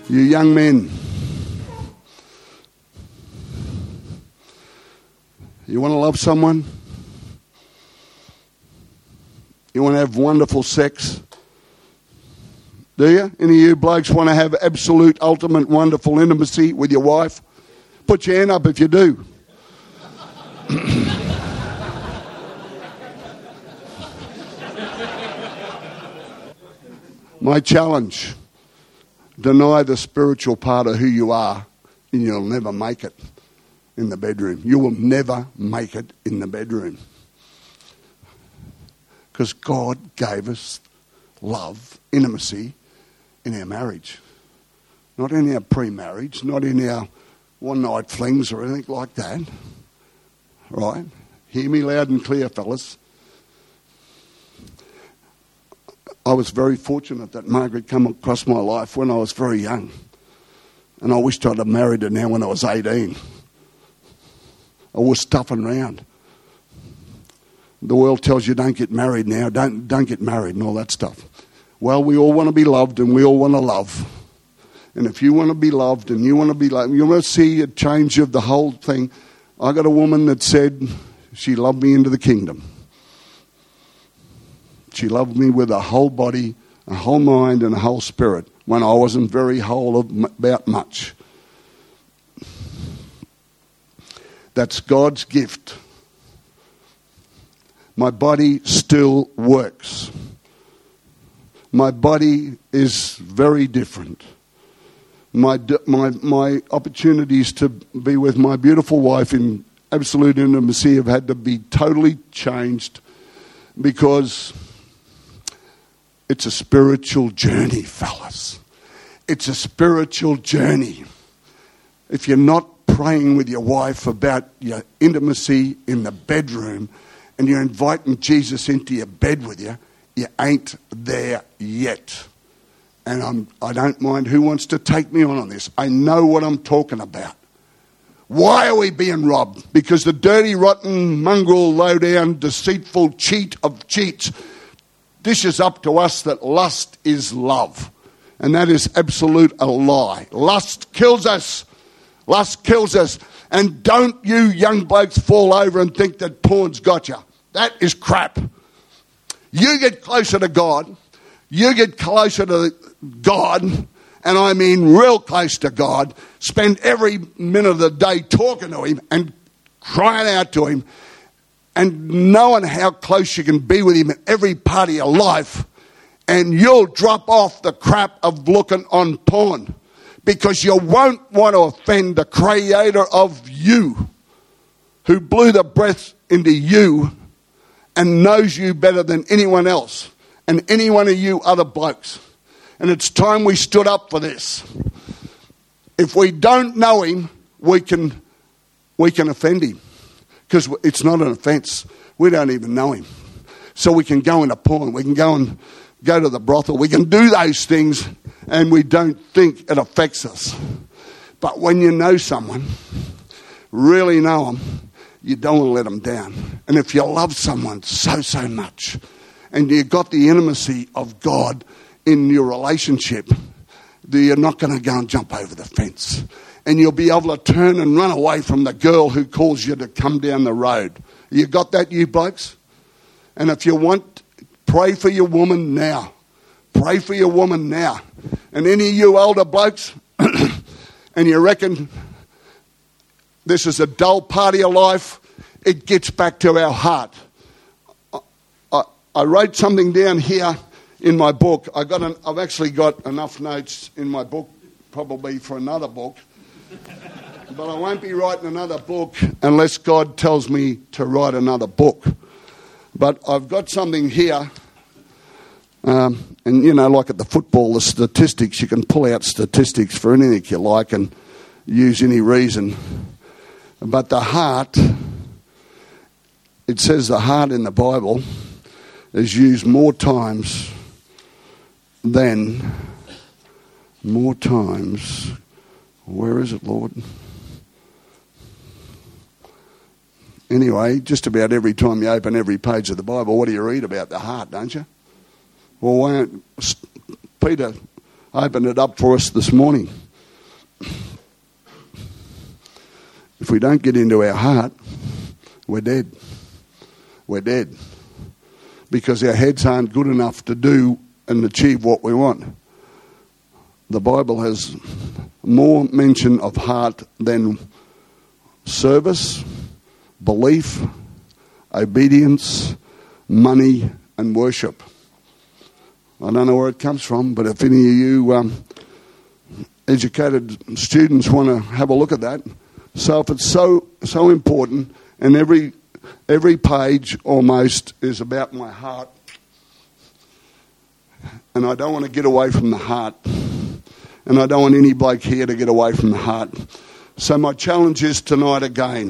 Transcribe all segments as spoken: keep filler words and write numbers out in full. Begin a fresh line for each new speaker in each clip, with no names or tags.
You young men, you want to love someone? You want to have wonderful sex? Do you? Any of you blokes want to have absolute, ultimate, wonderful intimacy with your wife? Put your hand up if you do. My challenge, deny the spiritual part of who you are and you'll never make it in the bedroom. You will never make it in the bedroom. Because God gave us love, intimacy in our marriage. Not in our pre-marriage, not in our one-night flings or anything like that. Right? Hear me loud and clear, fellas. I was very fortunate that Margaret came across my life when I was very young. And I wished I'd have married her now when I was eighteen. I was stuffing around. The world tells you don't get married now, don't don't get married and all that stuff. Well, we all want to be loved and we all want to love. And if you want to be loved and you want to be loved, you want to see a change of the whole thing. I got a woman that said she loved me into the kingdom. She loved me with a whole body, a whole mind and a whole spirit when I wasn't very whole about much. That's God's gift. My body still works. My body is very different. My my my opportunities to be with my beautiful wife in absolute intimacy have had to be totally changed because it's a spiritual journey, fellas. It's a spiritual journey. If you're not praying with your wife about your intimacy in the bedroom and you're inviting Jesus into your bed with you, you ain't there yet. And I'm, I don't mind who wants to take me on on this. I know what I'm talking about. Why are we being robbed? Because the dirty, rotten, mongrel, low-down, deceitful cheat of cheats dishes up to us that lust is love. And that is absolute a lie. Lust kills us. Lust kills us. And don't you young blokes fall over and think that porn's got you. That is crap. You get closer to God. You get closer to God. And I mean real close to God. Spend every minute of the day talking to him and crying out to him. And knowing how close you can be with him in every part of your life. And you'll drop off the crap of looking on porn. Because you won't want to offend the creator of you. Who blew the breath into you. And knows you better than anyone else. And any one of you other blokes. And it's time we stood up for this. If we don't know him, we can, we can offend him. Because it's not an offence. We don't even know him. So we can go into porn. We can go and go to the brothel. We can do those things and we don't think it affects us. But when you know someone, really know them, you don't want to let them down. And if you love someone so, so much and you've got the intimacy of God in your relationship, you're not going to go and jump over the fence. And you'll be able to turn and run away from the girl who calls you to come down the road. You got that, you blokes? And if you want, pray for your woman now. Pray for your woman now. And any of you older blokes, and you reckon this is a dull part of your life, it gets back to our heart. I, I, I wrote something down here in my book. I got an, I've actually got enough notes in my book, probably for another book. But I won't be writing another book unless God tells me to write another book. But I've got something here. Um, and, you know, like at the football, the statistics, you can pull out statistics for anything you like and use any reason. But the heart, it says the heart in the Bible is used more times than, more times, where is it, Lord? Anyway, just about every time you open every page of the Bible, what do you read about? The heart, don't you? Well, why don't, Peter, opened it up for us this morning. If we don't get into our heart, we're dead. We're dead. Because our heads aren't good enough to do and achieve what we want. The Bible has more mention of heart than service, belief, obedience, money, and worship. I don't know where it comes from, but if any of you um, educated students want to have a look at that, so if it's so so important, and every every page almost is about my heart, and I don't want to get away from the heart, and I don't want any bloke here to get away from the heart. So my challenge is tonight again,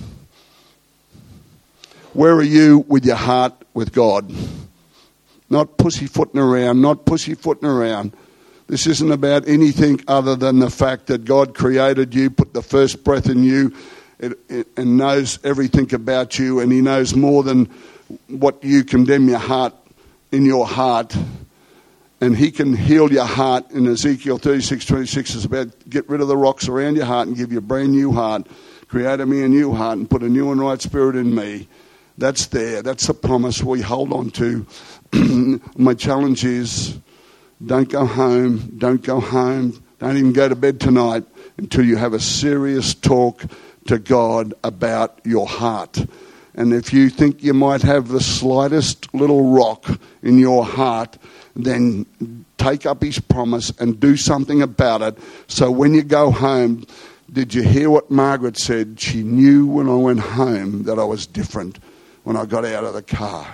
where are you with your heart with God? Not pussyfooting around, not pussyfooting around. This isn't about anything other than the fact that God created you, put the first breath in you, it, it, and knows everything about you, and he knows more than what you condemn your heart in your heart. And he can heal your heart. In Ezekiel thirty-six twenty-six is about get rid of the rocks around your heart and give you a brand new heart. Create in me a new heart and put a new and right spirit in me. That's there. That's a promise we hold on to. My challenge is don't go home, don't go home, don't even go to bed tonight until you have a serious talk to God about your heart. And if you think you might have the slightest little rock in your heart, then take up his promise and do something about it. So when you go home, did you hear what Margaret said? She knew when I went home that I was different when I got out of the car.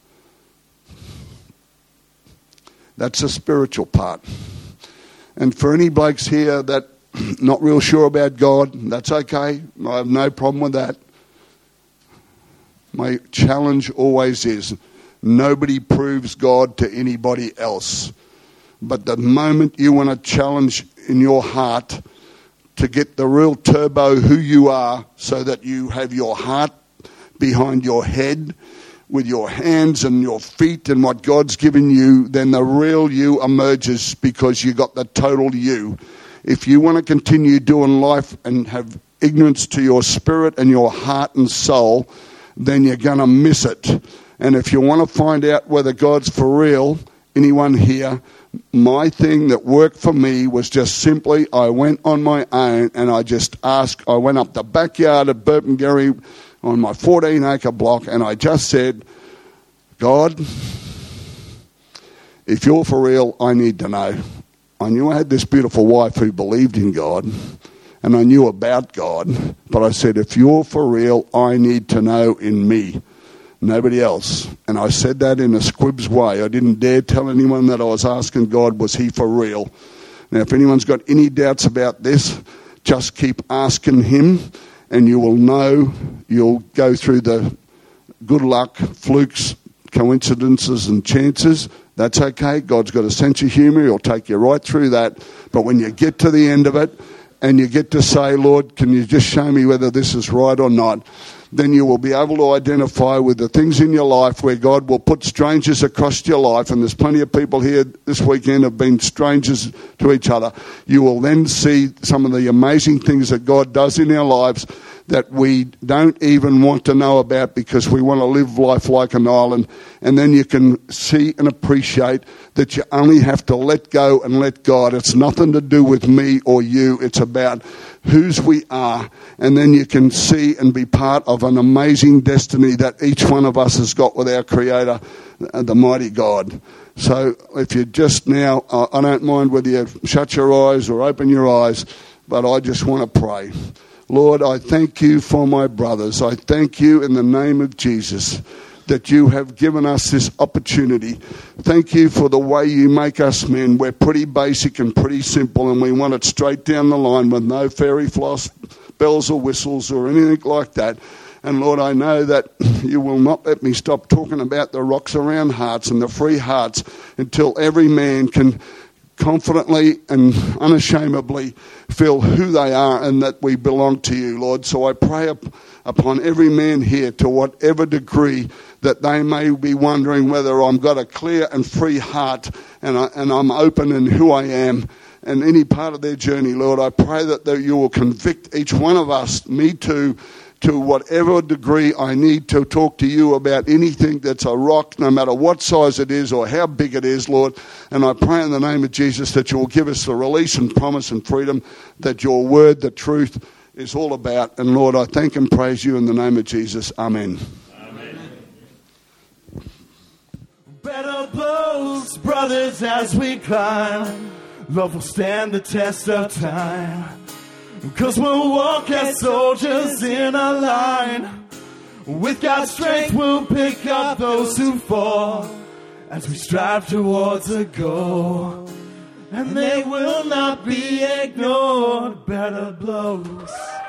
That's the spiritual part. And for any blokes here that not real sure about God, that's okay. I have no problem with that. My challenge always is, nobody proves God to anybody else. But the moment you want to challenge in your heart to get the real turbo who you are, so that you have your heart behind your head with your hands and your feet and what God's given you, then the real you emerges, because you got the total you. If you want to continue doing life and have ignorance to your spirit and your heart and soul, then you're going to miss it. And if you want to find out whether God's for real, anyone here, my thing that worked for me was just simply I went on my own and I just asked. I went up the backyard of Burpengary on my fourteen acre block, and I just said, God, if you're for real, I need to know. I knew I had this beautiful wife who believed in God, and I knew about God, but I said, if you're for real, I need to know in me, nobody else. And I said that in a squibs way. I didn't dare tell anyone that I was asking God, was he for real? Now, if anyone's got any doubts about this, just keep asking him, and you will know. You'll go through the good luck, flukes, coincidences and chances. That's okay. God's got a sense of humour. He'll take you right through that. But when you get to the end of it and you get to say, Lord, can you just show me whether this is right or not? Then you will be able to identify with the things in your life where God will put strangers across your life. And there's plenty of people here this weekend have been strangers to each other. You will then see some of the amazing things that God does in our lives that we don't even want to know about, because we want to live life like an island. And then you can see and appreciate that you only have to let go and let God. It's nothing to do with me or you. It's about whose we are. And then you can see and be part of an amazing destiny that each one of us has got with our Creator, the mighty God. So if you just now, I don't mind whether you shut your eyes or open your eyes, but I just want to pray. Lord, I thank you for my brothers. I thank you in the name of Jesus that you have given us this opportunity. Thank you for the way you make us men. We're pretty basic and pretty simple, and we want it straight down the line with no fairy floss, bells or whistles or anything like that. And Lord, I know that you will not let me stop talking about the rocks around hearts and the free hearts until every man can confidently and unashamedly feel who they are and that we belong to you, Lord. So I pray up, upon every man here, to whatever degree that they may be wondering whether I've got a clear and free heart and, I, and I'm open in who I am and any part of their journey, Lord. I pray that, that you will convict each one of us, me too, to whatever degree I need to talk to you about anything that's a rock, no matter what size it is or how big it is, Lord. And I pray in the name of Jesus that you will give us the release and promise and freedom that your word, the truth, is all about. And Lord, I thank and praise you in the name of Jesus. Amen.
Amen. Better blows, brothers, as we climb. Love will stand the test of time. Cause we'll walk as soldiers in a line. With God's strength we'll pick up those who fall as we strive towards a goal. And they will not be ignored. Better blows.